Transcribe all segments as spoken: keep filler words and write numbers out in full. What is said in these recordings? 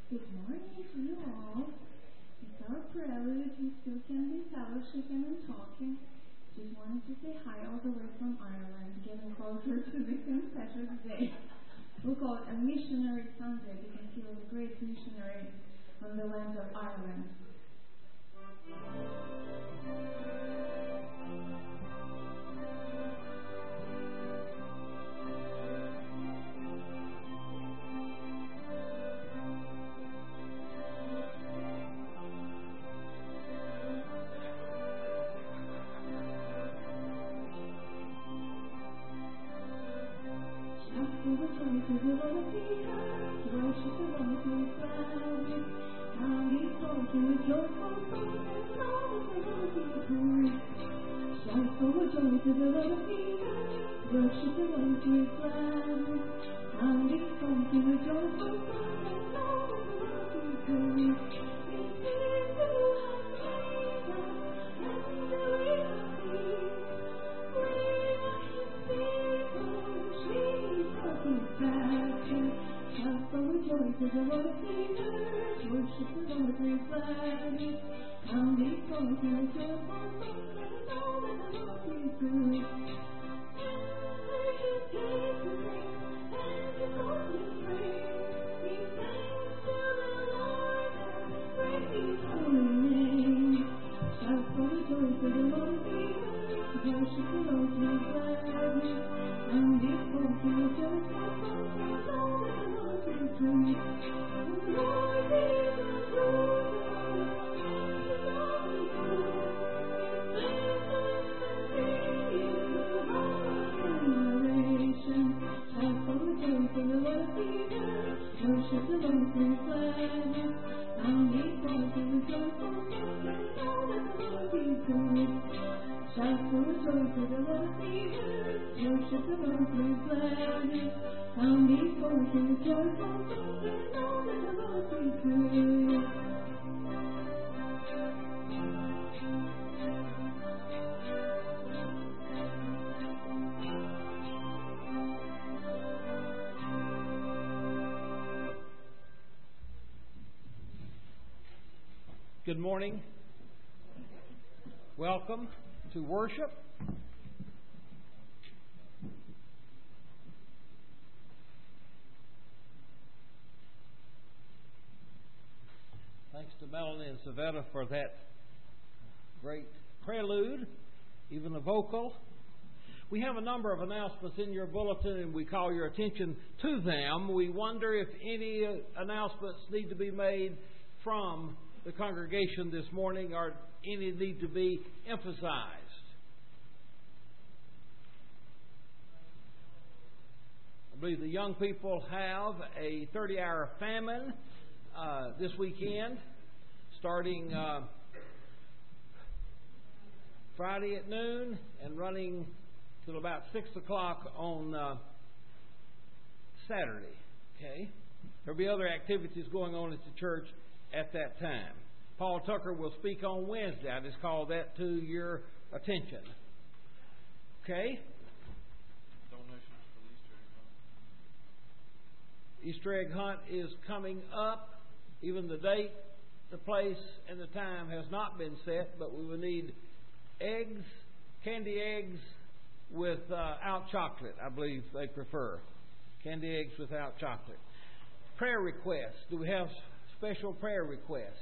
Good morning to you all. It's our prelude. We still can be fellowshipping and talking. Just wanted to say hi all the way from Ireland, getting closer to the Saint Patrick's Day. We'll call it a missionary Sunday because he was a great missionary on the land of Ireland. Good morning. Welcome to worship. Thanks to Melanie and Savannah for that great prelude, even the vocal. We have a number of announcements in your bulletin, and we call your attention to them. We wonder if any announcements need to be made from the congregation this morning, or any need to be emphasized. I believe the young people have a thirty-hour famine uh, this weekend, starting uh, Friday at noon and running till about six o'clock on uh, Saturday. Okay, there'll be other activities going on at the church at that time. Paul Tucker will speak on Wednesday. I just call that to your attention. Okay? Donations for the Easter Easter egg hunt. egg hunt is coming up. Even the date, the place, and the time has not been set, but we will need eggs, candy eggs without chocolate, I believe they prefer. Candy eggs without chocolate. Prayer requests. Do we have special prayer request?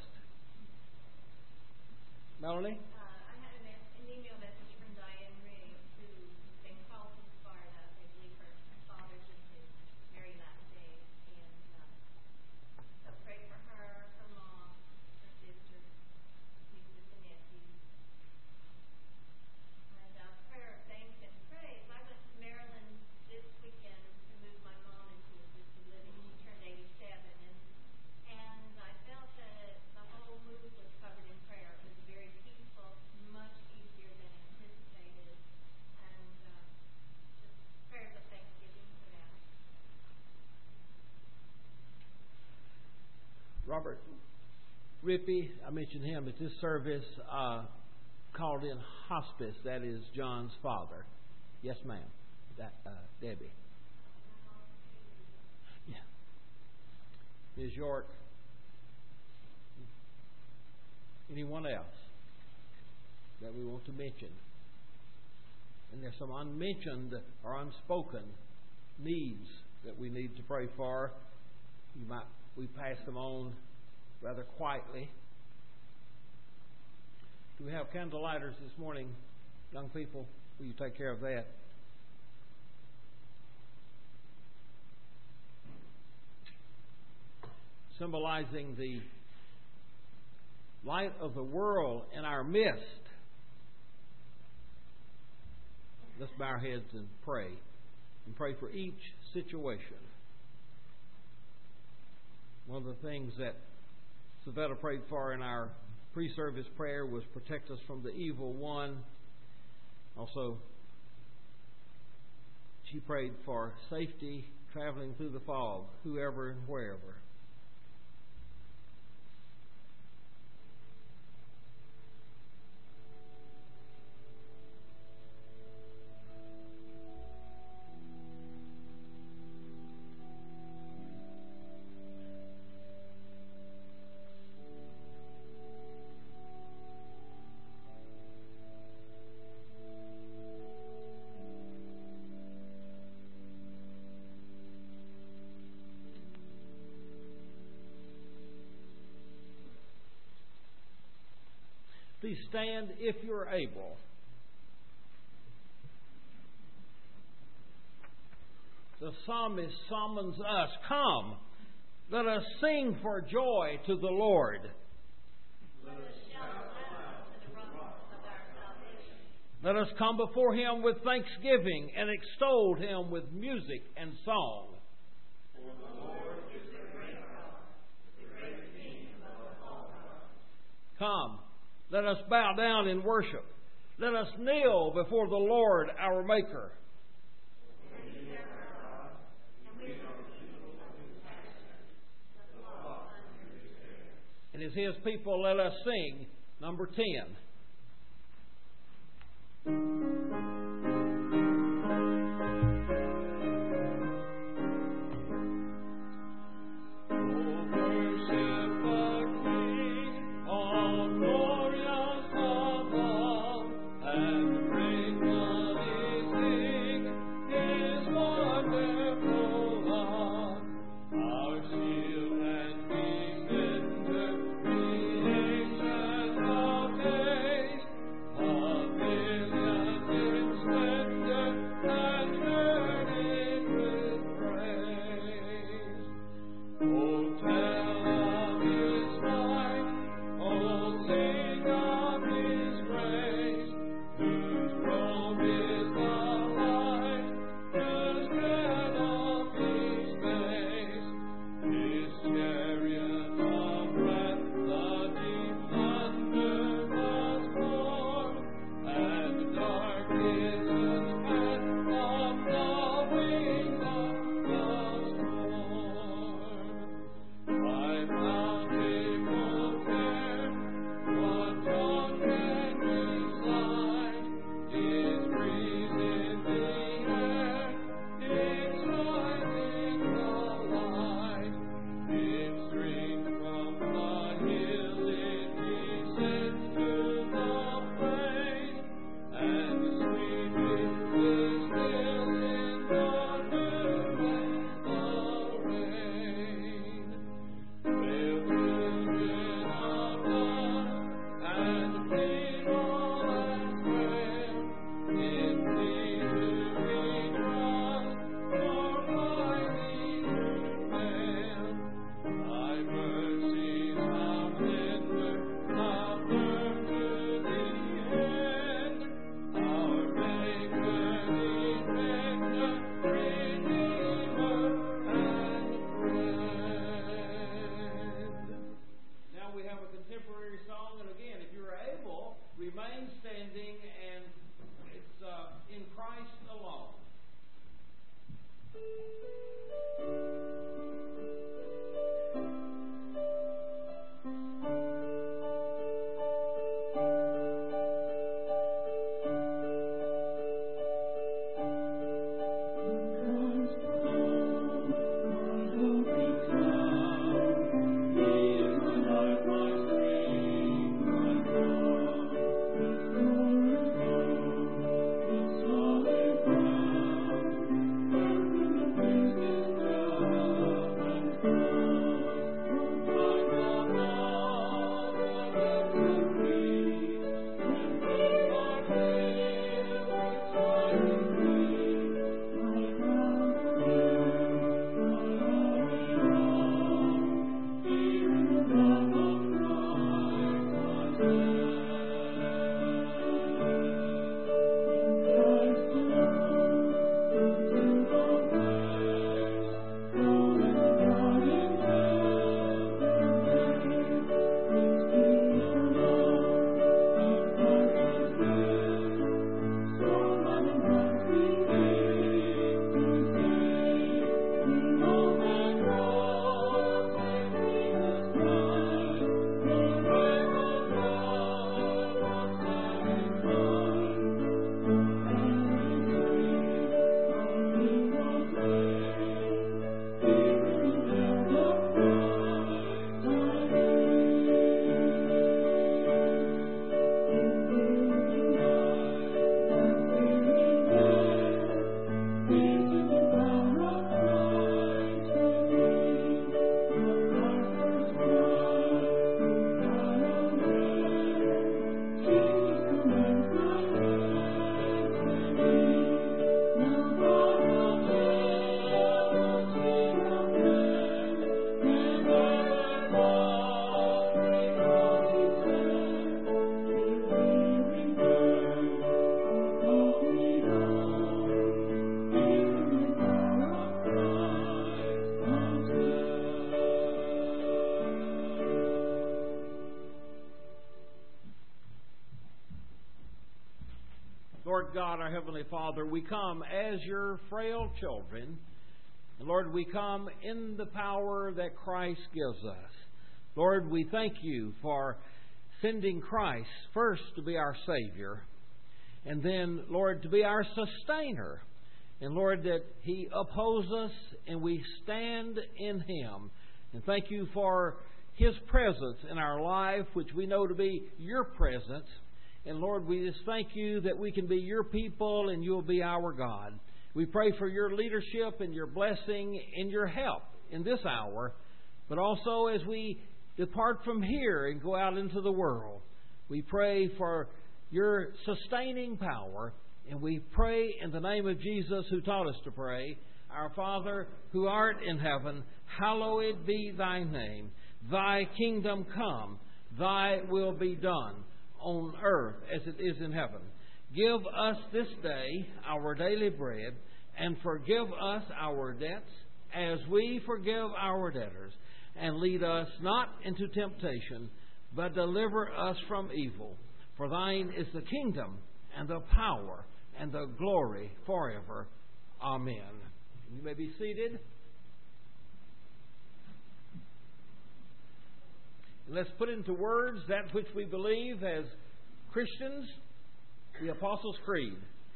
Melanie? Uh, I had an, an email message from Diane Riggs, who's been called to Sparta. I believe her father's in his very last days. And uh, so pray for her, her mom, her sister, nieces and nephews. And uh, prayer of thanks and praise. I went to Maryland this weekend to move my mom into assisted living. She turned eighty-seven. And And I felt that the whole move was covered in prayer. It was very peaceful, much easier than anticipated. And uh, just prayers of thanksgiving for that. Robert Rippey, I mentioned him at this service, uh, called in hospice. That is John's father. Yes, ma'am. That, uh, Debbie. Yeah. Miz York Anyone else that we want to mention? And there's some unmentioned or unspoken needs that we need to pray for. You might we pass them on rather quietly. Do we have candlelighters this morning, young people? Will you take care of that? Symbolizing the light of the world in our midst. Let's bow our heads and pray. And pray for each situation. One of the things that Savetta prayed for in our pre-service prayer was protect us from the evil one. Also, she prayed for safety traveling through the fog, whoever and wherever. Please stand if you're able. The psalmist summons us, come, let us sing for joy to the Lord. Let us shout aloud to the rock of our salvation. Let us come before Him with thanksgiving and extol Him with music and song. For the Lord is the great God, the great King above all gods. Come. Let us bow down in worship. Let us kneel before the Lord our Maker. And as His people, let us sing number ten. Hallelujah. Lord God, our Heavenly Father, we come as your frail children. And Lord, we come in the power that Christ gives us. Lord, we thank you for sending Christ first to be our Savior, and then, Lord, to be our sustainer. And Lord, that He upholds us and we stand in Him. And thank you for His presence in our life, which we know to be your presence. And Lord, we just thank you that we can be your people and you'll be our God. We pray for your leadership and your blessing and your help in this hour, but also as we depart from here and go out into the world. We pray for your sustaining power, and we pray in the name of Jesus who taught us to pray. Our Father, who art in heaven, hallowed be thy name. Thy kingdom come, thy will be done on earth as it is in heaven. Give us this day our daily bread, and forgive us our debts as we forgive our debtors. And lead us not into temptation, but deliver us from evil. For thine is the kingdom, and the power, and the glory forever. Amen. You may be seated. Let's put into words that which we believe as Christians, the Apostles' Creed.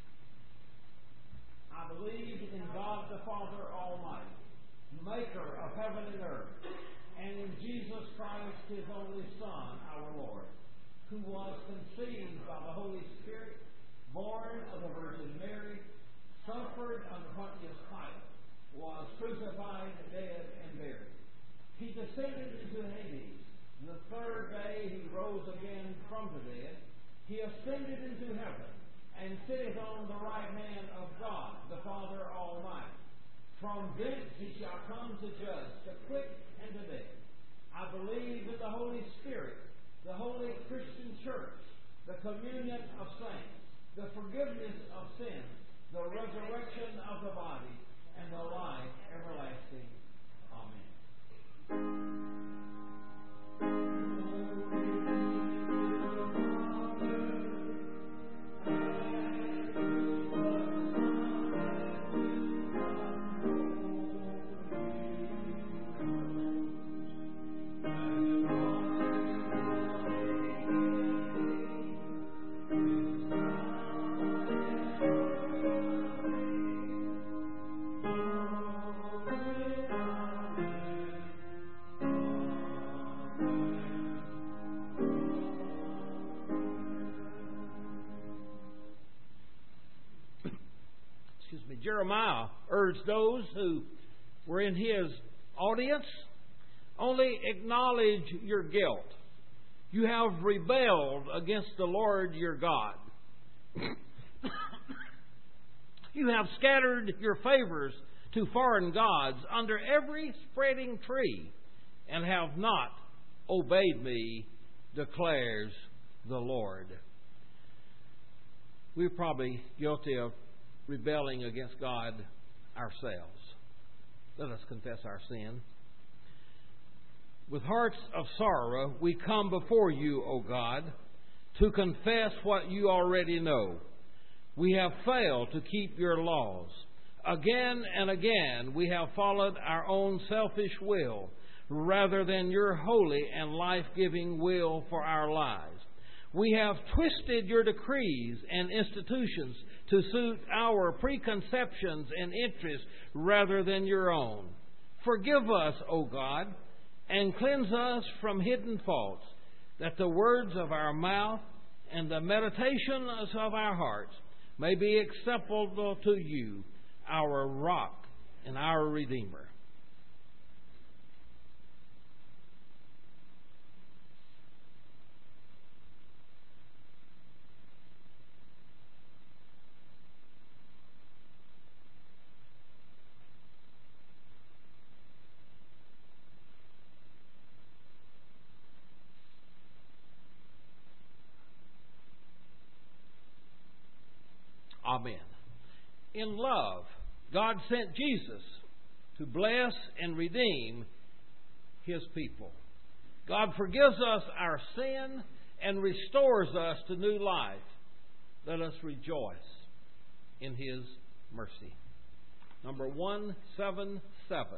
I believe in God the Father Almighty, maker of heaven and earth, and in Jesus Christ, His only Son, our Lord, who was conceived by the Holy Spirit, born of the Virgin Mary, suffered under Pontius Pilate, was crucified, dead, and buried. He descended into Hades. The third day He rose again from the dead. He ascended into heaven and sitteth on the right hand of God, the Father Almighty. From thence He shall come to judge the quick and the dead. I believe in the Holy Spirit, the holy Christian church, the communion of saints, the forgiveness of sins, the resurrection of the body, and the life everlasting. Amen. Jeremiah urged those who were in his audience, only acknowledge your guilt. You have rebelled against the Lord your God. You have scattered your favors to foreign gods under every spreading tree and have not obeyed me, declares the Lord. We're probably guilty of rebelling against God ourselves. Let us confess our sin. With hearts of sorrow, we come before you, O God, to confess what you already know. We have failed to keep your laws. Again and again, we have followed our own selfish will rather than your holy and life-giving will for our lives. We have twisted your decrees and institutions to suit our preconceptions and interests rather than your own. Forgive us, O God, and cleanse us from hidden faults, that the words of our mouth and the meditations of our hearts may be acceptable to you, our rock and our Redeemer. Amen. In love, God sent Jesus to bless and redeem His people. God forgives us our sin and restores us to new life. Let us rejoice. in His mercy. Number one seven seven.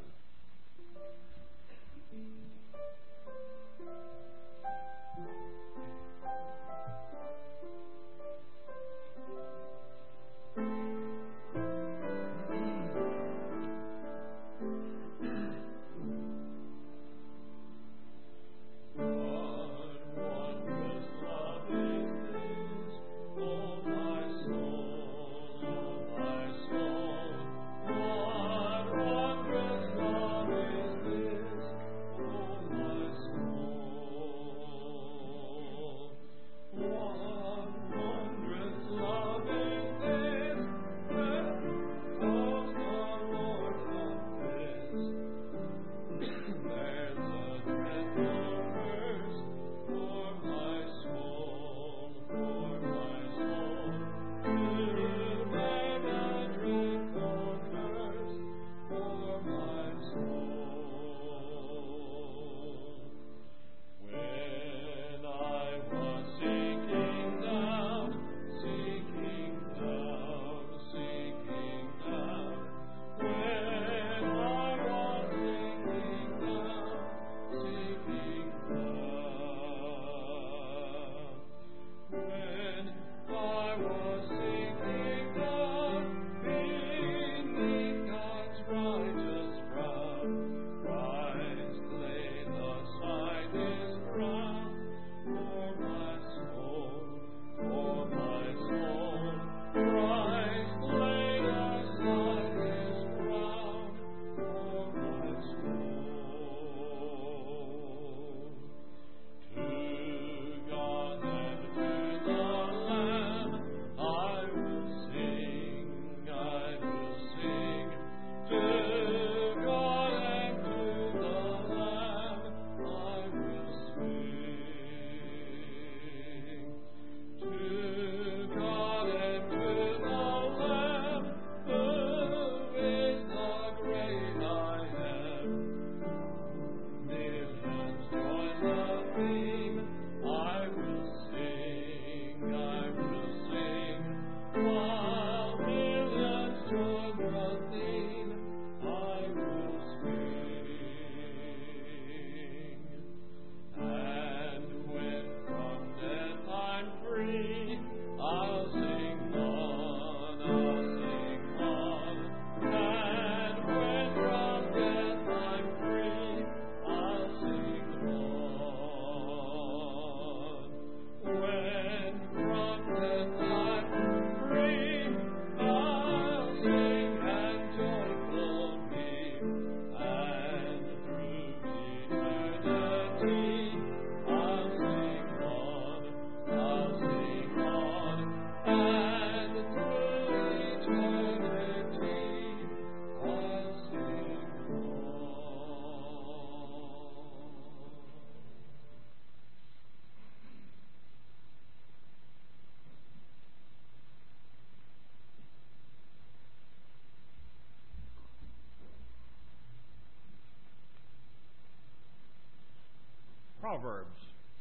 Proverbs,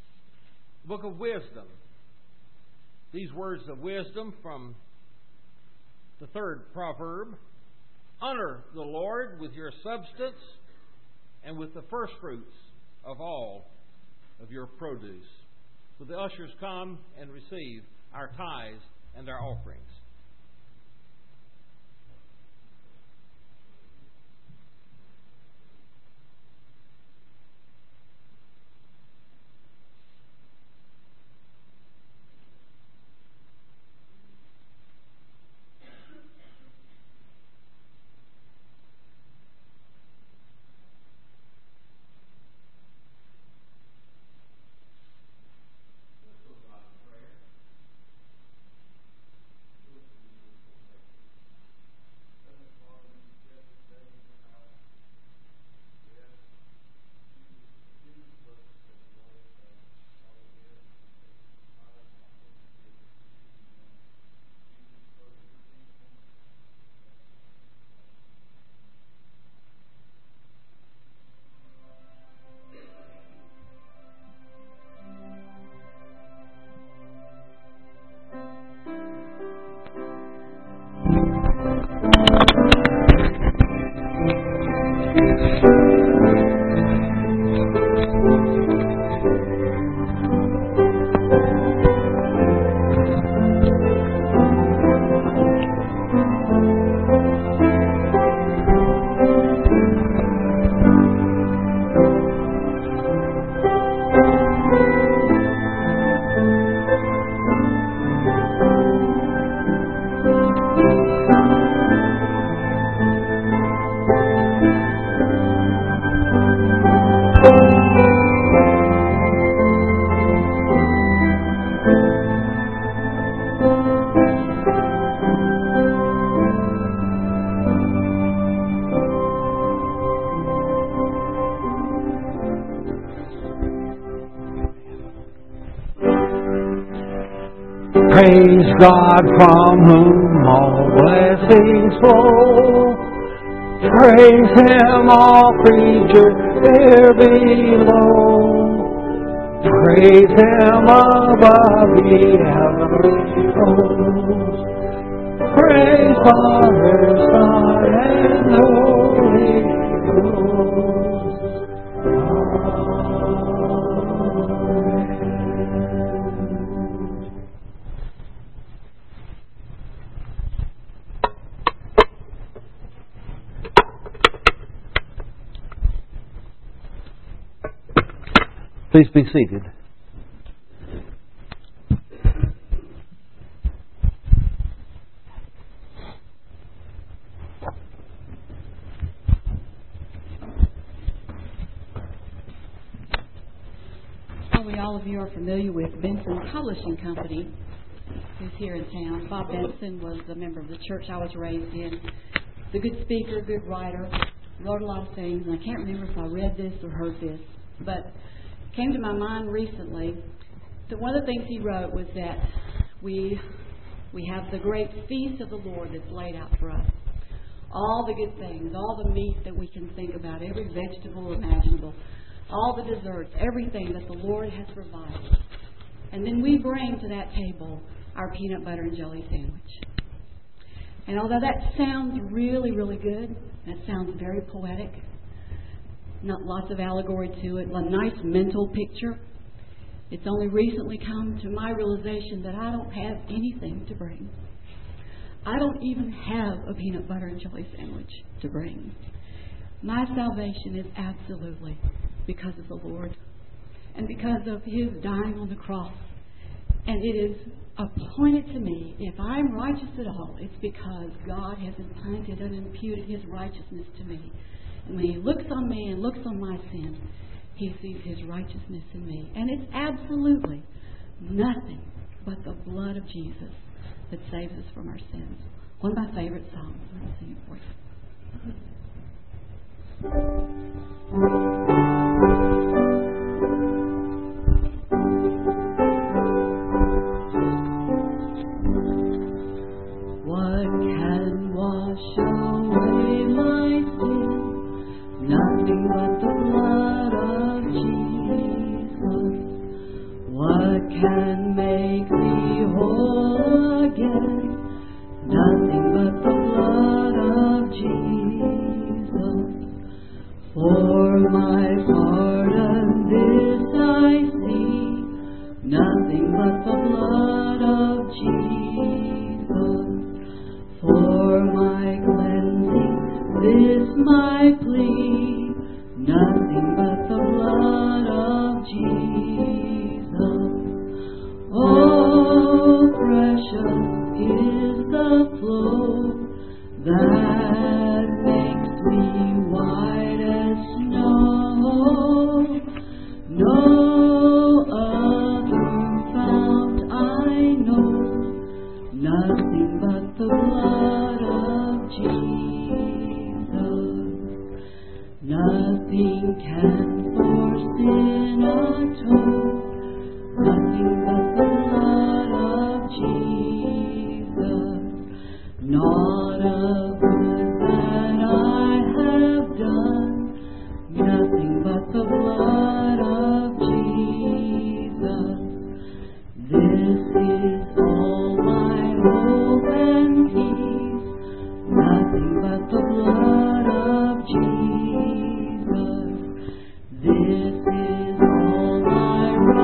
Book of Wisdom. These words of wisdom from the third proverb. Honor the Lord with your substance and with the first fruits of all of your produce. Will the ushers come and receive our tithes and our offerings? Praise God from whom all blessings flow. Praise Him, all creatures there below. Praise Him above the heavenly hosts. Praise Father, Son, and Holy Ghost. Please be seated. Probably all of you are familiar with Benson Publishing Company, who's here in town. Bob Benson was a member of the church I was raised in. He's a good speaker, good writer, wrote a lot of things, and I can't remember if I read this or heard this, but came to my mind recently that one of the things he wrote was that we we have the great feast of the Lord that's laid out for us. All the good things, all the meat that we can think about, every vegetable imaginable, all the desserts, everything that the Lord has provided. And then we bring to that table our peanut butter and jelly sandwich. And although that sounds really, really good, that sounds very poetic, not lots of allegory to it, a nice mental picture, it's only recently come to my realization that I don't have anything to bring. I don't even have a peanut butter and jelly sandwich to bring. My salvation is absolutely because of the Lord and because of His dying on the cross. And it is appointed to me, if I'm righteous at all, it's because God has implanted and imputed His righteousness to me. And when He looks on me and looks on my sin, He sees His righteousness in me. And it's absolutely nothing but the blood of Jesus that saves us from our sins. One of my favorite songs. I'm going to sing it for you. What can wash away my sin? Nothing but the blood of Jesus. What can make me whole again? Nothing but the blood of Jesus. For my pardon this I see, nothing but the blood of Jesus. For my cleansing this my plea, nothing but the blood of Jesus. Oh, precious is the flow that makes me white as snow. No other fount I know, nothing but the blood of Jesus. Nothing can for sin atone, nothing but the blood of Jesus. Not a good that I have done, nothing but the blood of Jesus. This is all my hope and peace, nothing but the blood of Jesus. This is all my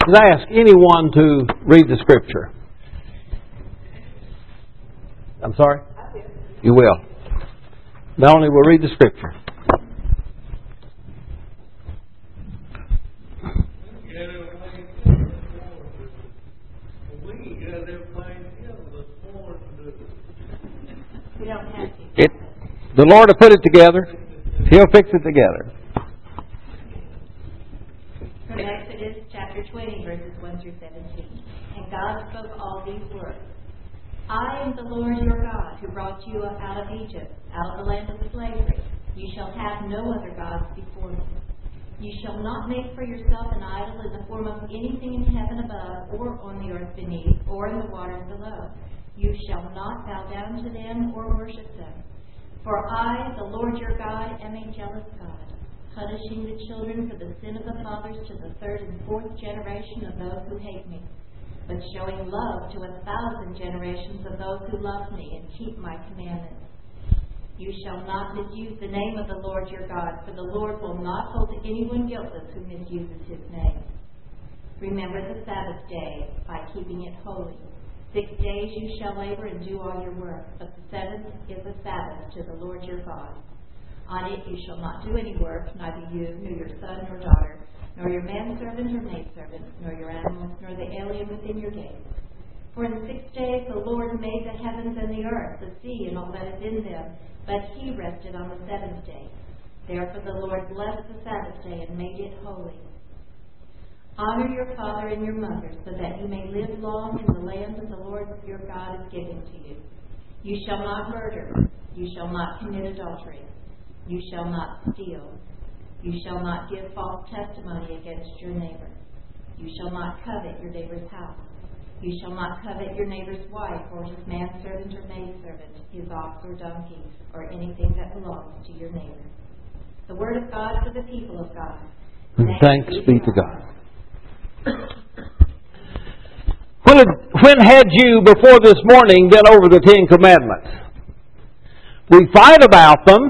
ask anyone to read the Scripture. I'm sorry? You will. Melanie will read the Scripture. We don't have to. It, the Lord will put it together. He'll fix it together. From Exodus chapter twenty, verses one through seventeen. And God spoke all these words. I am the Lord your God, who brought you up out of Egypt, out of the land of slavery. You shall have no other gods before me. You shall not make for yourself an idol in the form of anything in heaven above, or on the earth beneath, or in the waters below. You shall not bow down to them or worship them. For I, the Lord your God, am a jealous God, punishing the children for the sin of the fathers to the third and fourth generation of those who hate me, but showing love to a thousand generations of those who love me and keep my commandments. You shall not misuse the name of the Lord your God, for the Lord will not hold anyone guiltless who misuses his name. Remember the Sabbath day by keeping it holy. Six days you shall labor and do all your work, but the seventh is a Sabbath to the Lord your God. On it you shall not do any work, neither you, nor your son nor daughter, nor your manservant or maidservant, nor your animals, nor the alien within your gates. For in six days the Lord made the heavens and the earth, the sea, and all that is in them, but he rested on the seventh day. Therefore the Lord blessed the Sabbath day and made it holy. Honor your father and your mother, so that you may live long in the land that the Lord your God is giving to you. You shall not murder. You shall not commit adultery. You shall not steal. You shall not give false testimony against your neighbor. You shall not covet your neighbor's house. You shall not covet your neighbor's wife, or his manservant or maidservant, his ox or donkey, or anything that belongs to your neighbor. The word of God for the people of God. Thanks, Thanks be to God. When, when had you before this morning been over the Ten Commandments? We fight about them.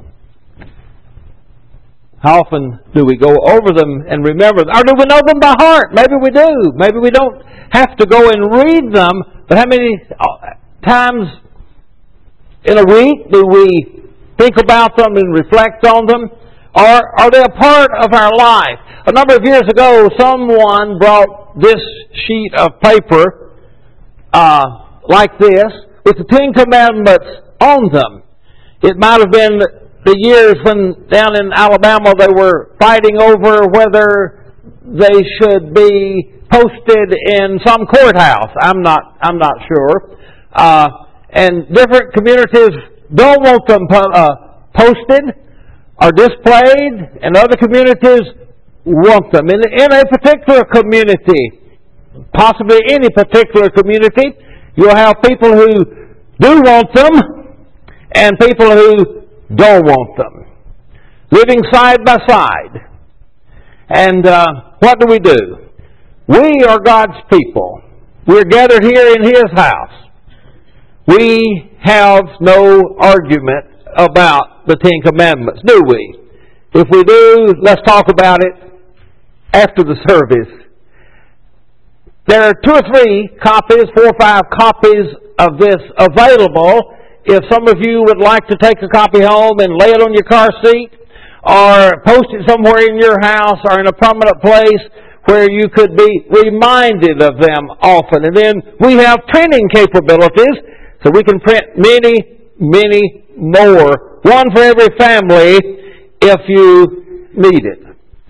How often do we go over them and remember them? Or do we know them by heart? Maybe we do. Maybe we don't have to go and read them. But how many times in a week do we think about them and reflect on them? Or are they a part of our life? A number of years ago, someone brought this sheet of paper uh, like this with the Ten Commandments on them. It might have been the years when down in Alabama they were fighting over whether they should be posted in some courthouse. I'm not. I'm not sure. Uh, and different communities don't want them po- uh, posted or displayed, and other communities want them. In, in a particular community, possibly any particular community, you'll have people who do want them and people who don't want them, living side by side. And uh, what do we do? We are God's people. We're gathered here in His house. We have no argument about the Ten Commandments, do we? If we do, let's talk about it after the service. There are two or three copies, four or five copies of this available. If some of you would like to take a copy home and lay it on your car seat, or post it somewhere in your house or in a prominent place where you could be reminded of them often. And then we have printing capabilities, so we can print many, many more. One for every family if you need it.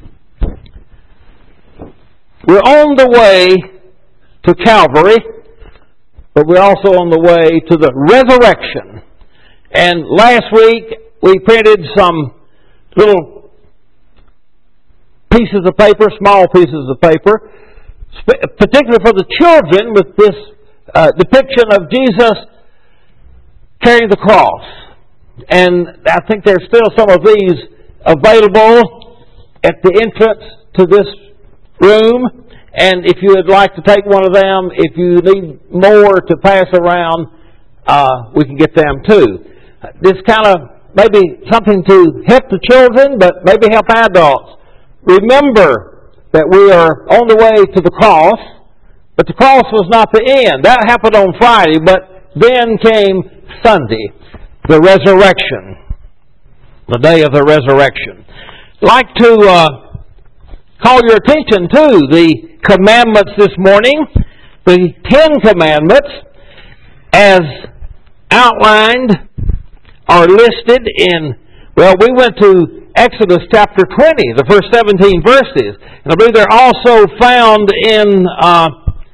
We're on the way to Calvary, but we're also on the way to the resurrection. And last week we printed some little pieces of paper, small pieces of paper, particularly for the children, with this uh, depiction of Jesus carrying the cross. And I think there's still some of these available at the entrance to this room. And if you would like to take one of them, if you need more to pass around, uh, we can get them too. This kind of maybe something to help the children, but maybe help adults. Remember that we are on the way to the cross, but the cross was not the end. That happened on Friday, but then came Sunday, the resurrection, the day of the resurrection. I'd like to uh, call your attention to the commandments this morning, the Ten Commandments, as outlined or listed in, well, we went to Exodus chapter twenty, the first seventeen verses. And I believe they're also found in uh,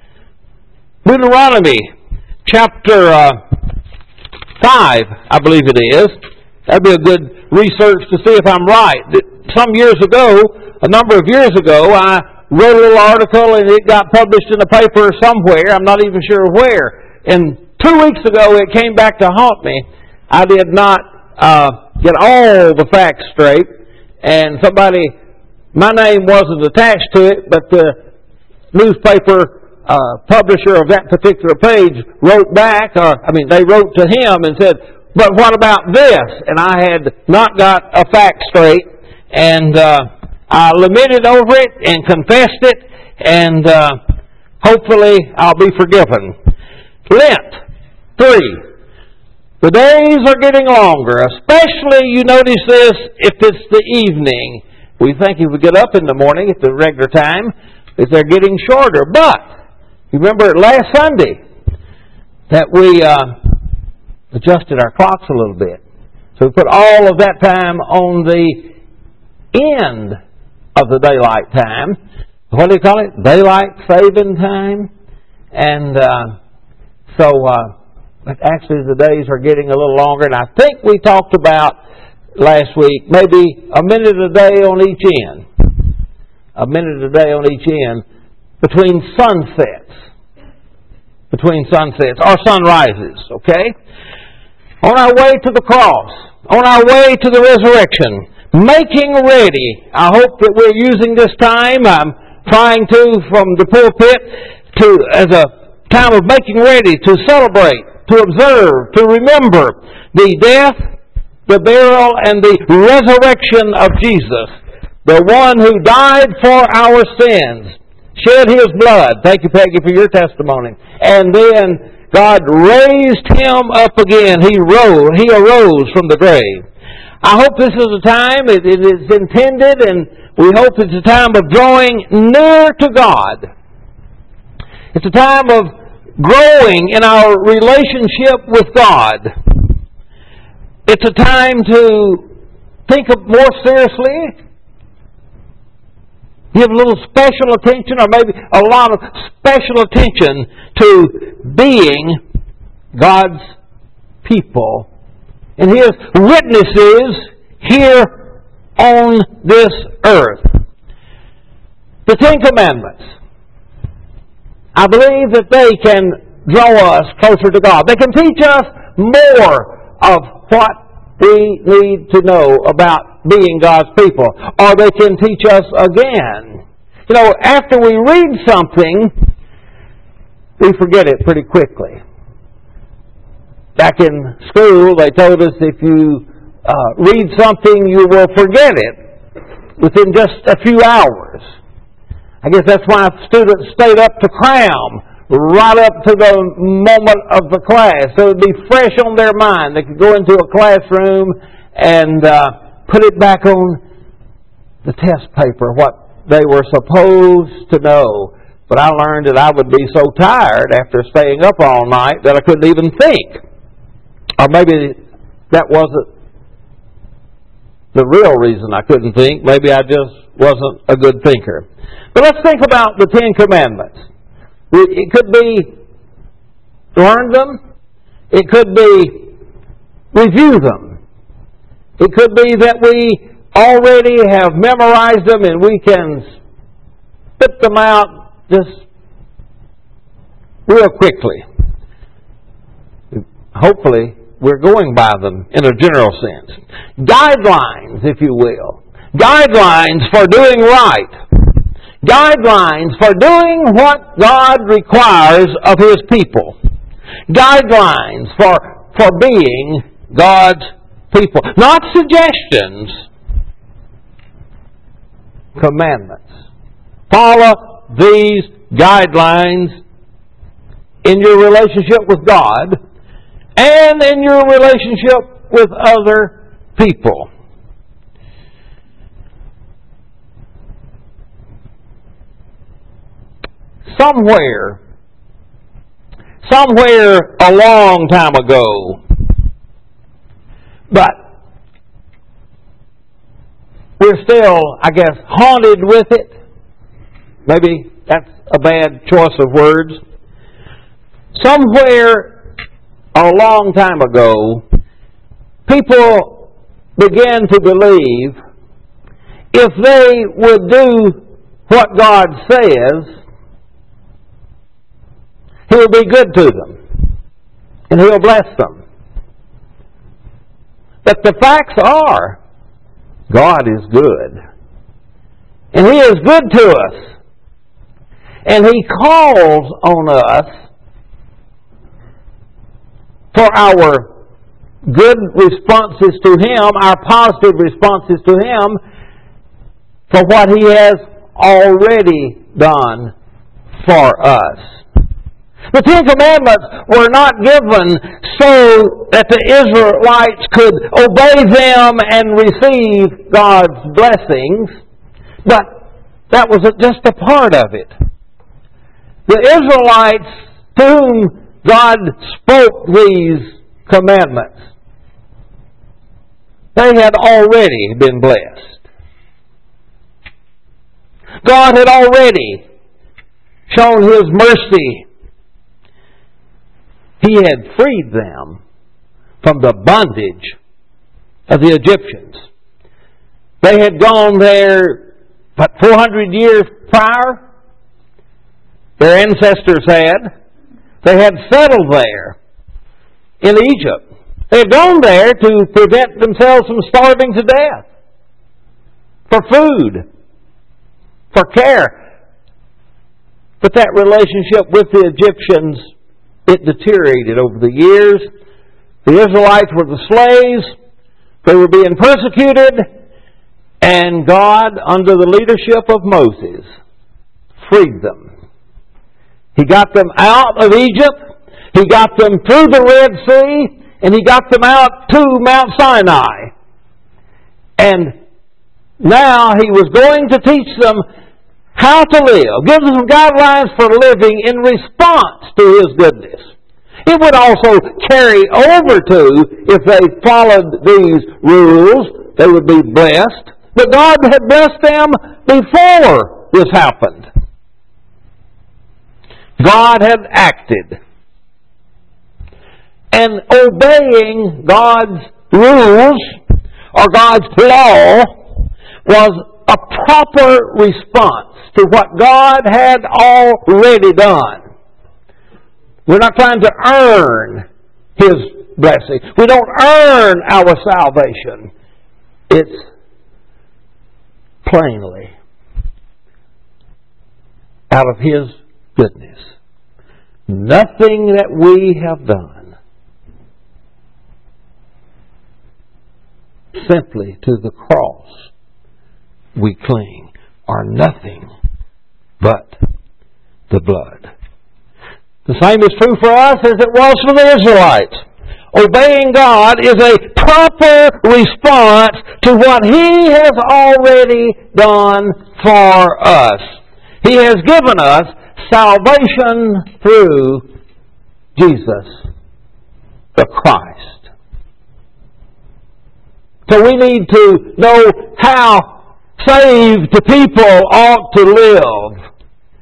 Deuteronomy chapter uh, five, I believe it is. That'd be a good research to see if I'm right. Some years ago, a number of years ago, I wrote a little article and it got published in a paper somewhere. I'm not even sure where. And two weeks ago, it came back to haunt me. I did not uh, get all the facts straight, and somebody, my name wasn't attached to it, but the newspaper uh, publisher of that particular page wrote back, or I mean, they wrote to him and said, "But what about this?" And I had not got a fact straight, and uh, I lamented over it and confessed it, and uh, hopefully I'll be forgiven. Lent, three. The days are getting longer, especially you notice this if it's the evening. We think if we get up in the morning at the regular time, that they're getting shorter. But, you remember last Sunday that we uh, adjusted our clocks a little bit. So we put all of that time on the end of the daylight time. What do you call it? Daylight saving time. And uh, so... Uh, But actually the days are getting a little longer, and I think we talked about last week maybe a minute a day on each end. A minute a day on each end between sunsets. Between sunsets, or sunrises, okay? On our way to the cross, on our way to the resurrection, making ready. I hope that we're using this time, I'm trying to, from the pulpit, to as a time of making ready to celebrate, to observe, to remember the death, the burial, and the resurrection of Jesus, the one who died for our sins, shed His blood. Thank you, Peggy, for your testimony. And then God raised Him up again. He rose. He arose from the grave. I hope this is a time, it, it is intended, and we hope it's a time of drawing near to God. It's a time of growing in our relationship with God. It's a time to think of more seriously, give a little special attention, or maybe a lot of special attention to being God's people and His witnesses here on this earth. The Ten Commandments, I believe that they can draw us closer to God. They can teach us more of what we need to know about being God's people. Or they can teach us again. You know, after we read something, we forget it pretty quickly. Back in school, they told us if you uh, read something, you will forget it within just a few hours. I guess that's why students stayed up to cram right up to the moment of the class, so it would be fresh on their mind. They could go into a classroom and uh, put it back on the test paper, what they were supposed to know. But I learned that I would be so tired after staying up all night that I couldn't even think. Or maybe that wasn't the real reason I couldn't think. Maybe I just wasn't a good thinker. But let's think about the Ten Commandments. It could be learn them. It could be review them. It could be that we already have memorized them and we can spit them out just real quickly. Hopefully, we're going by them in a general sense. Guidelines, if you will. Guidelines for doing right. Guidelines for doing what God requires of His people. Guidelines for, for being God's people. Not suggestions, commandments. follow these guidelines in your relationship with God and in your relationship with other people. Somewhere, somewhere a long time ago, but we're still, I guess, haunted with it. Maybe that's a bad choice of words. Somewhere a long time ago, people began to believe if they would do what God says, He'll be good to them and He'll bless them. But the facts are, God is good. And He is good to us. And He calls on us for our good responses to Him, our positive responses to Him, for what He has already done for us. The Ten Commandments were not given so that the Israelites could obey them and receive God's blessings, but that was just a part of it. The Israelites to whom God spoke these commandments, they had already been blessed. God had already shown His mercy. He had freed them from the bondage of the Egyptians. They had gone there, what, four hundred years prior? Their ancestors had. They had settled there in Egypt. They had gone there to prevent themselves from starving to death. For food. For care. But that relationship with the Egyptians, it deteriorated over the years. The Israelites were the slaves. They were being persecuted. And God, under the leadership of Moses, freed them. He got them out of Egypt. He got them through the Red Sea. And He got them out to Mount Sinai. And now He was going to teach them how to live. Give them some guidelines for living in response to His goodness. It would also carry over to, if they followed these rules, they would be blessed. But God had blessed them before this happened. God had acted. And obeying God's rules, or God's law, was a proper response to what God had already done. We're not trying to earn His blessing. We don't earn our salvation. It's plainly out of His goodness. Nothing that we have done. Simply to the cross we cling, are nothing but the blood. The same is true for us as it was for the Israelites. Obeying God is a proper response to what He has already done for us. He has given us salvation through Jesus the Christ. So we need to know how saved people ought to live.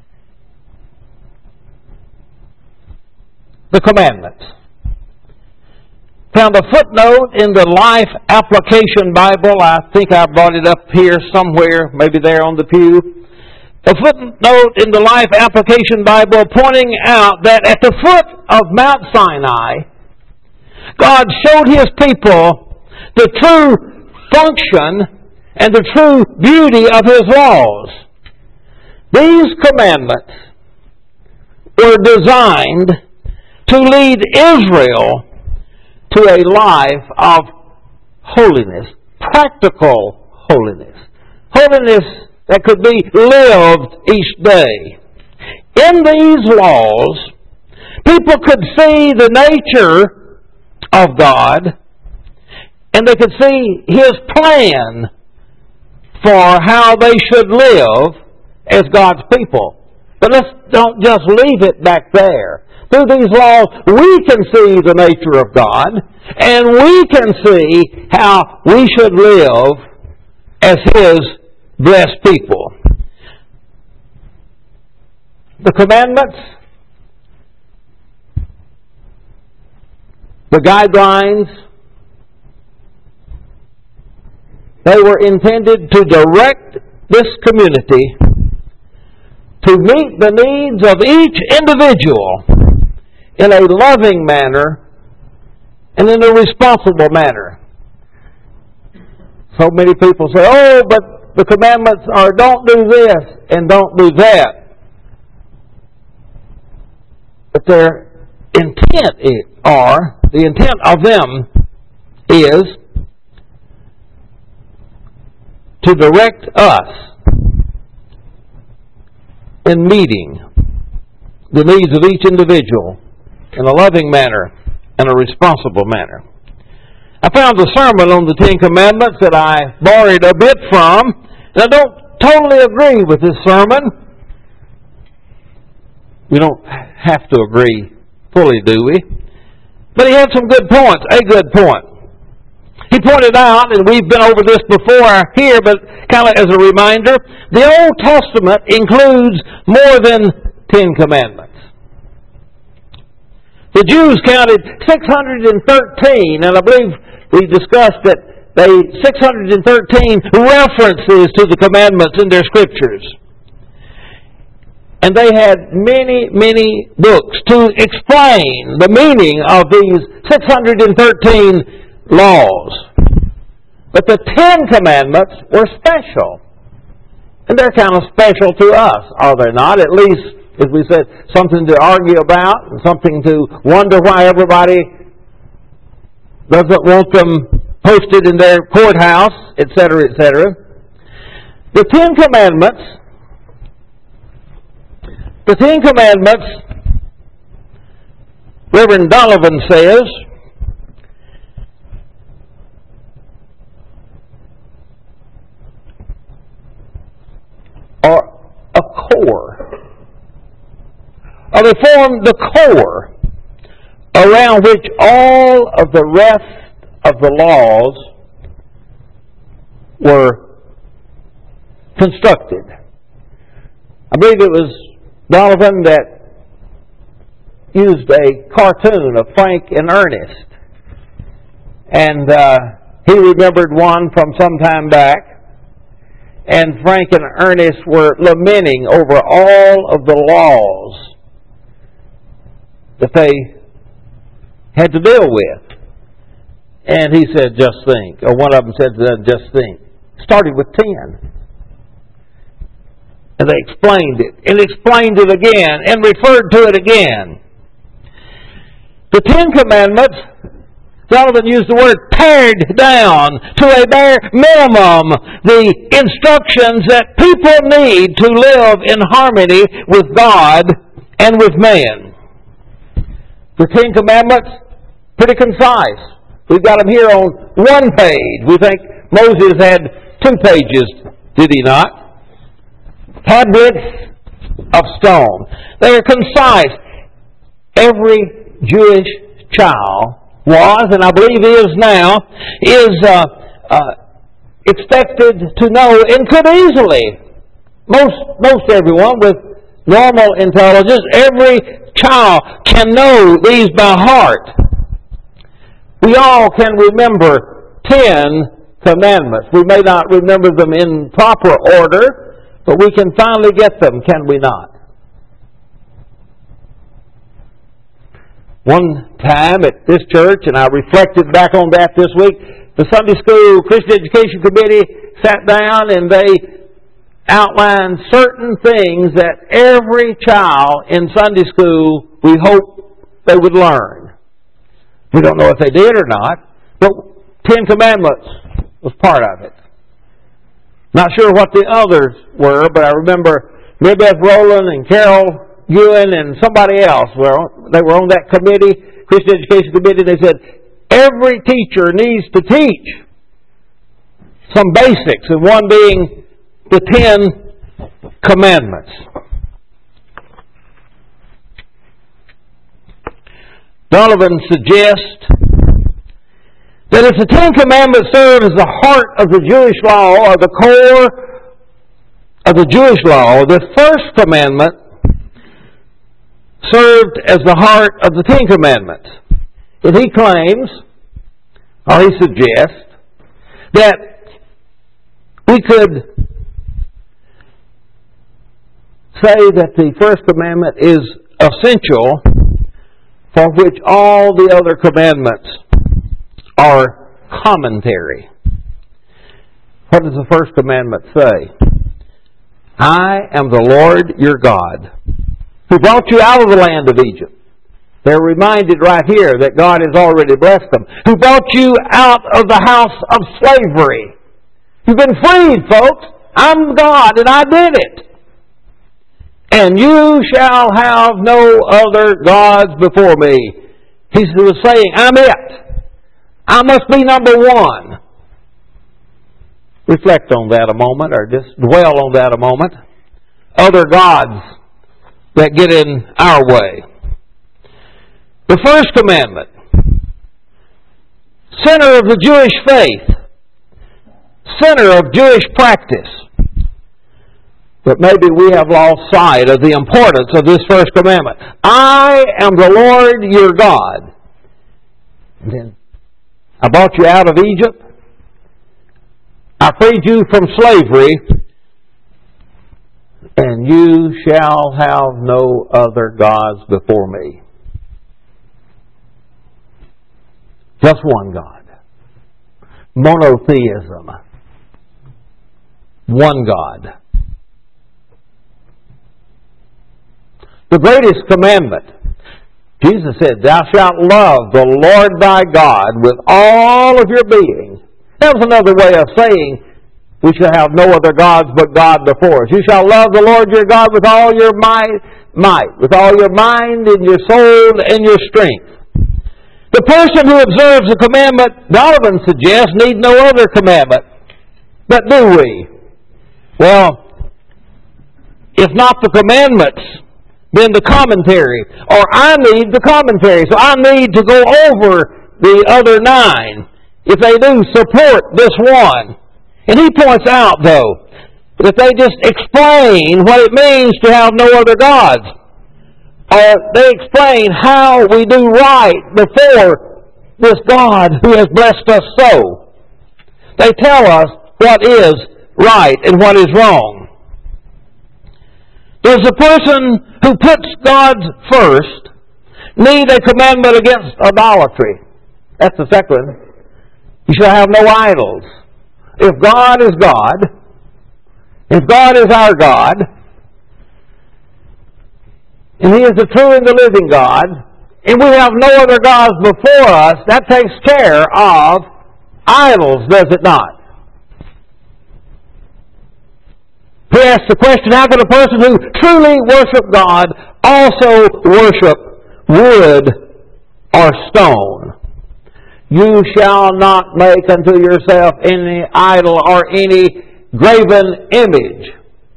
The commandments. Found a footnote in the Life Application Bible. I think I brought it up here somewhere, maybe there on the pew. A footnote in the Life Application Bible pointing out that at the foot of Mount Sinai, God showed His people the true function and the true beauty of His laws. These commandments were designed to lead Israel to a life of holiness, practical holiness. Holiness that could be lived each day. In these laws, people could see the nature of God, and they could see His plan for how they should live as God's people. But let's don't just leave it back there. Through these laws, we can see the nature of God, and we can see how we should live as His blessed people. The commandments, the guidelines, they were intended to direct this community to meet the needs of each individual in a loving manner and in a responsible manner. So many people say, oh, but the commandments are don't do this and don't do that. But their intent are, the intent of them is to direct us in meeting the needs of each individual in a loving manner and a responsible manner. I found a sermon on the Ten Commandments that I borrowed a bit from, and I don't totally agree with this sermon. We don't have to agree fully, do we? But he had some good points, a good point. He pointed out, and we've been over this before here, but kind of as a reminder, the Old Testament includes more than Ten Commandments. The Jews counted six hundred thirteen, and I believe we discussed that they six hundred thirteen references to the commandments in their scriptures. And they had many, many books to explain the meaning of these six hundred thirteen laws. But the Ten Commandments were special. And they're kind of special to us, are they not? At least, as we said, something to argue about and something to wonder why everybody doesn't want them posted in their courthouse, et cetera, et cetera. The Ten Commandments, the Ten Commandments, Reverend Donovan says, are a core, or they form the core around which all of the rest of the laws were constructed. I believe it was Donovan that used a cartoon of Frank and Ernest. And uh, he remembered one from some time back. And Frank and Ernest were lamenting over all of the laws that they had to deal with. And he said, just think. Or one of them said to them, just think. Started with ten. And they explained it. And explained it again. And referred to it again. The Ten Commandments, Donovan used the word pared down to a bare minimum. The instructions that people need to live in harmony with God and with man. The Ten Commandments, pretty concise. We've got them here on one page. We think Moses had two pages, did he not? Tablets of stone. They are concise. Every Jewish child was, and I believe is now, is uh, uh, expected to know and could easily, most most everyone with normal intelligence, every child can know these by heart. We all can remember ten commandments. We may not remember them in proper order, but we can finally get them, can we not? One time at this church, and I reflected back on that this week, the Sunday School Christian Education Committee sat down and they outlined certain things that every child in Sunday school, we hope they would learn. We don't know if they did or not, but Ten Commandments was part of it. Not sure what the others were, but I remember Mary Beth Rowland and Carol Ewan and somebody else. Well, they were on that committee, Christian Education Committee. They said every teacher needs to teach some basics, and one being the Ten Commandments. Donovan suggests that if the Ten Commandments serve as the heart of the Jewish law, or the core of the Jewish law, the first commandment served as the heart of the Ten Commandments. And he claims, or he suggests, that we could say that the first commandment is essential, for which all the other commandments are commentary. What does the first commandment say? I am the Lord your God, who brought you out of the land of Egypt. They're reminded right here that God has already blessed them. Who brought you out of the house of slavery. You've been freed, folks. I'm God, and I did it. And you shall have no other gods before me. He was saying, I'm it. I must be number one. Reflect on that a moment, or just dwell on that a moment. Other gods that get in our way. The first commandment, center of the Jewish faith, center of Jewish practice. But maybe we have lost sight of the importance of this first commandment. I am the Lord your God. And then, I brought you out of Egypt. I freed you from slavery. And you shall have no other gods before me. Just one God. Monotheism. One God. The greatest commandment. Jesus said, thou shalt love the Lord thy God with all of your being. That was another way of saying we shall have no other gods but God before us. You shall love the Lord your God with all your might, might, with all your mind and your soul and your strength. The person who observes the commandment, Donovan suggests, need no other commandment. But do we? Well, if not the commandments, then the commentary. Or I need the commentary. So I need to go over the other nine. If they do support this one. And he points out, though, that they just explain what it means to have no other gods. Or they explain how we do right before this God who has blessed us so. They tell us what is right and what is wrong. Does the person who puts God first need a commandment against idolatry? That's the second one. You shall have no idols. If God is God, if God is our God, and He is the true and the living God, and we have no other gods before us, that takes care of idols, does it not? He asks the question, how can a person who truly worship God also worship wood or stone? You shall not make unto yourself any idol or any graven image.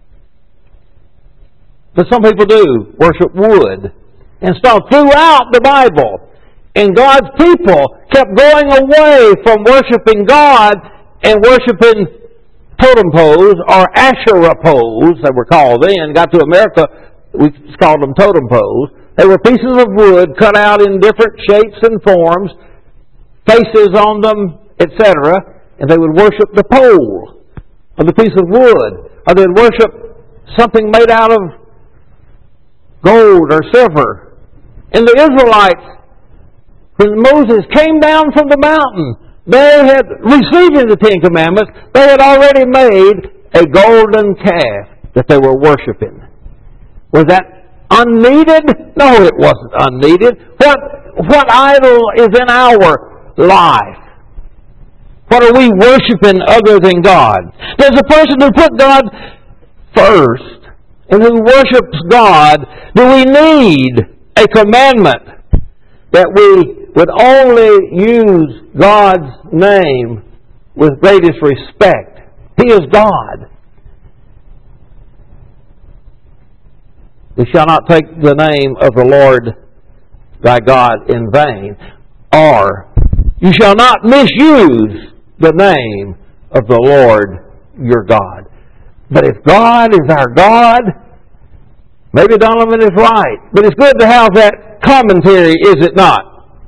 But some people do worship wood and stone throughout the Bible. And God's people kept going away from worshiping God and worshiping totem poles or Asherah poles, they were called then. Got to America, we called them totem poles. They were pieces of wood cut out in different shapes and forms, faces on them, et cetera. And they would worship the pole of the piece of wood. Or they would worship something made out of gold or silver. And the Israelites, when Moses came down from the mountain, they had, receiving the Ten Commandments, they had already made a golden calf that they were worshiping. Was that unneeded? No, it wasn't unneeded. What, what idol is in our life? What are we worshiping other than God? Does a person who put God first and who worships God, do we need a commandment that we would only use God's name with greatest respect? He is God. We shall not take the name of the Lord thy God in vain. Or, you shall not misuse the name of the Lord your God. But if God is our God, maybe Donovan is right. But it's good to have that commentary, is it not?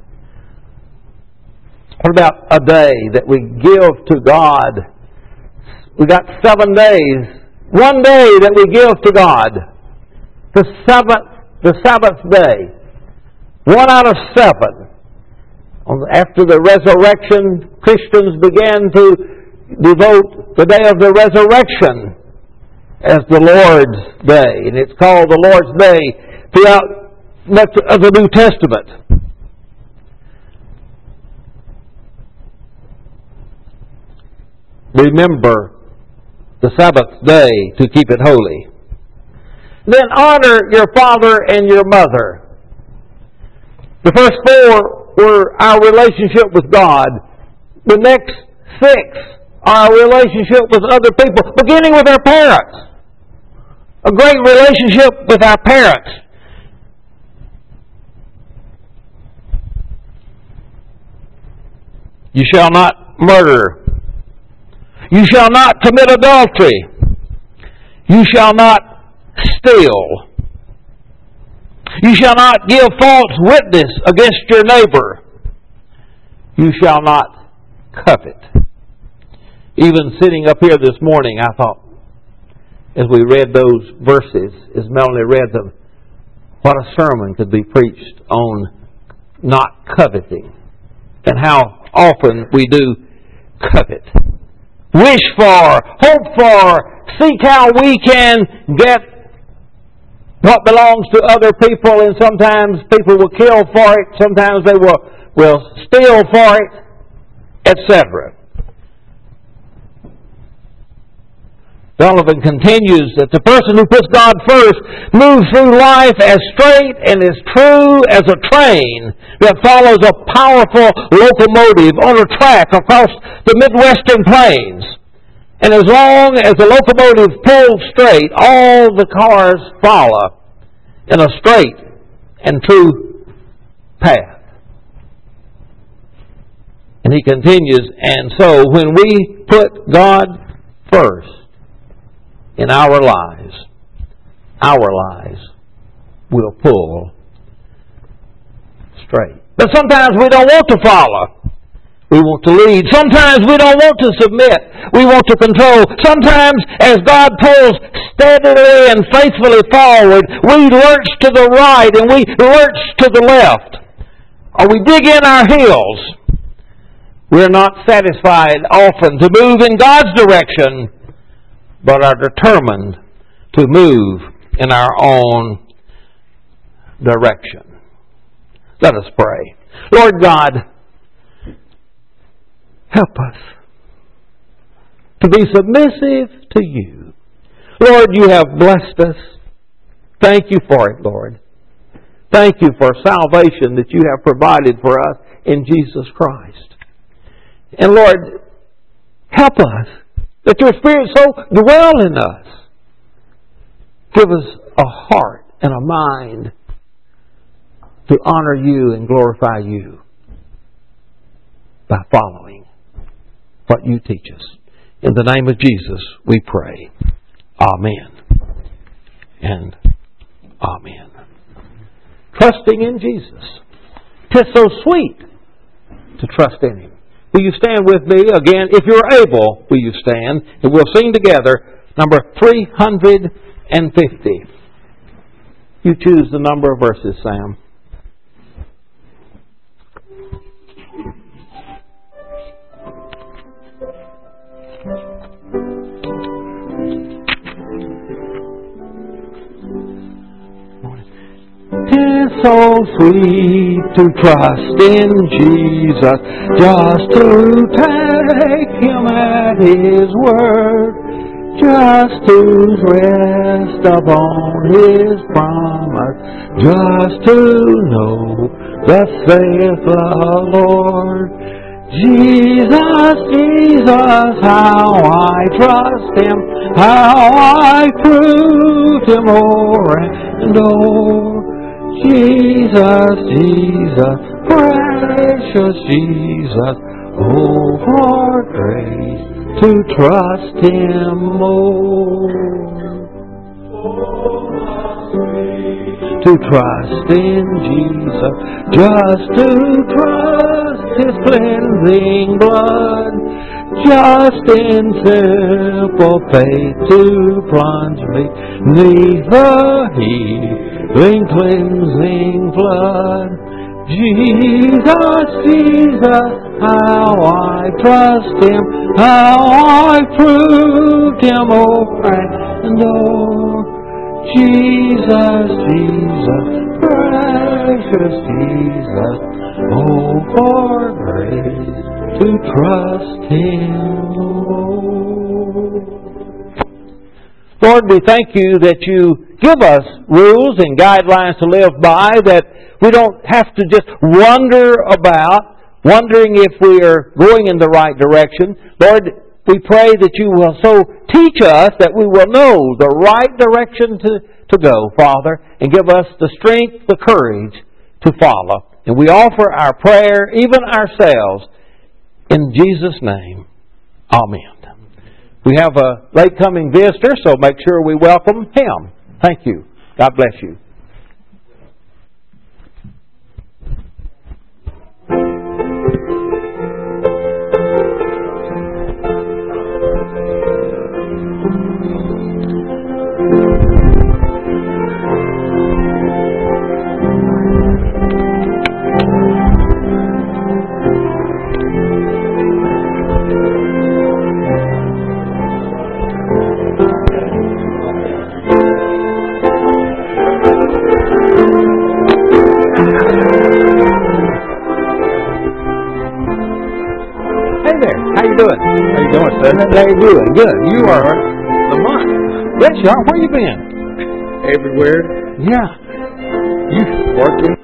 What about a day that we give to God? We got seven days. One day that we give to God. The seventh, the Sabbath day. One out of seven. After the resurrection, Christians began to devote the day of the resurrection as the Lord's Day. And it's called the Lord's Day throughout much of the New Testament. Remember the Sabbath day to keep it holy. Then honor your father and your mother. The first four were our relationship with God. The next six are our relationship with other people, beginning with our parents. A great relationship with our parents. You shall not murder. You shall not commit adultery. You shall not steal. You shall not give false witness against your neighbor. You shall not covet. Even sitting up here this morning, I thought, as we read those verses, as Melanie read them, what a sermon could be preached on not coveting. And how often we do covet. Wish for, hope for, seek how we can get what belongs to other people, and sometimes people will kill for it, sometimes they will, will steal for it, et cetera. Donovan continues that the person who puts God first moves through life as straight and as true as a train that follows a powerful locomotive on a track across the Midwestern plains. And as long as the locomotive pulls straight, all the cars follow in a straight and true path. And he continues, and so when we put God first in our lives, our lives will pull straight. But sometimes we don't want to follow. We want to lead. Sometimes we don't want to submit. We want to control. Sometimes as God pulls steadily and faithfully forward, we lurch to the right and we lurch to the left. Or we dig in our heels. We're not satisfied often to move in God's direction, but are determined to move in our own direction. Let us pray. Lord God, help us to be submissive to you. Lord, you have blessed us. Thank you for it, Lord. Thank you for salvation that you have provided for us in Jesus Christ. And Lord, help us that your Spirit so dwell in us. Give us a heart and a mind to honor you and glorify you by following what you teach us. In the name of Jesus, we pray. Amen. And amen. Trusting in Jesus. 'Tis so sweet to trust in Him. Will you stand with me again? If you're able, will you stand? And we'll sing together number three hundred fifty. You choose the number of verses, Sam. Tis so sweet to trust in Jesus, just to take Him at His word, just to rest upon His promise, just to know thus saith the Lord. Jesus, Jesus, how I trust Him, how I proved Him o'er and o'er. Jesus, Jesus, precious Jesus, oh, for grace to trust Him more. To trust in Jesus, just to trust His cleansing blood, just in simple faith to plunge me neath the healing cleansing flood. Jesus, Jesus, how I trust Him, how I proved Him over and over. Jesus, Jesus, precious Jesus, oh, for grace to trust Him. Lord, we thank You that You give us rules and guidelines to live by, that we don't have to just wonder about, wondering if we are going in the right direction. Lord, we pray that You will so teach us that we will know the right direction to, to go, Father, and give us the strength, the courage to follow. And we offer our prayer, even ourselves, in Jesus' name. Amen. We have a late coming visitor, so make sure we welcome him. Thank you. God bless you. How you doing? Good. You are Lamont. Yes, you are. Where you been? Everywhere. Yeah. You working?